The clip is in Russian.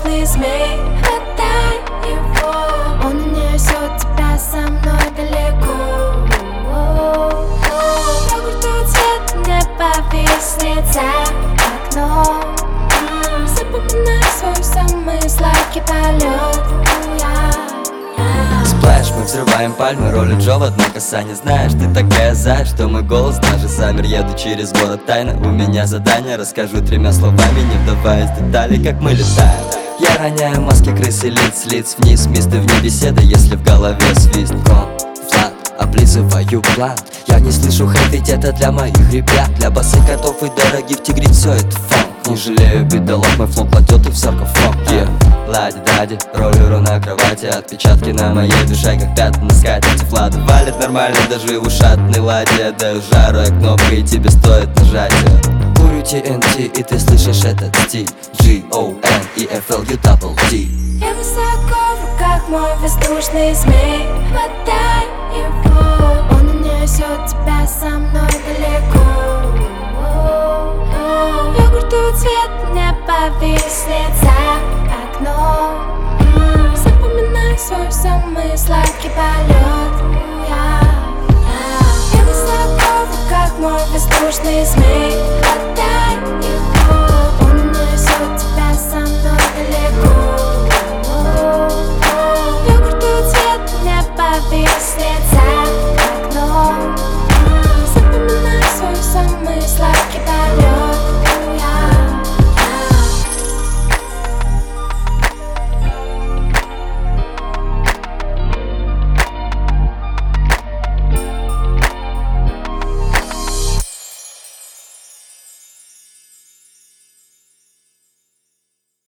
воздушный змей. Хватай его, он унесет тебя со мной далеко. Прогуль цвет неба виснет за окном. Запоминай свой самый сладкий полет. Сплэш, мы взрываем пальмы, роли Джо в одно касание. Знаешь, ты такая зай, что мой голос даже замер. Еду через город тайно, у меня задание. Расскажу 3 словами, не вдаваясь в детали, как мы летаем. Я роняю маски крысы, лиц вниз. Место вне беседы, если в голове свист. Конфлакт, облизываю план. Я не слышу хэт, ведь это для моих ребят. Для босых котов и дорогих тигриц все это фанк. Не жалею бедолаг, мой флот кладет их в саркофаг. Лади-дади, роллеру на кровати. Отпечатки на моей душе, как пятна на скатерти. Влада валит нормально, даже в ушатной ладе. Я даю жару, я кнопка, и тебе стоит нажать. Курю TNT, и ты слышишь этот стиль. G-O-N-E-F-L-U-double-D. Я высоко в руках, мой воздушный змей. Хватай его, он унесет тебя со мной далеко. Йогуртовый цвет неба виснет за окном. Запоминай свой самый сладкий полет. Я высоко в руках, мой воздушный змей.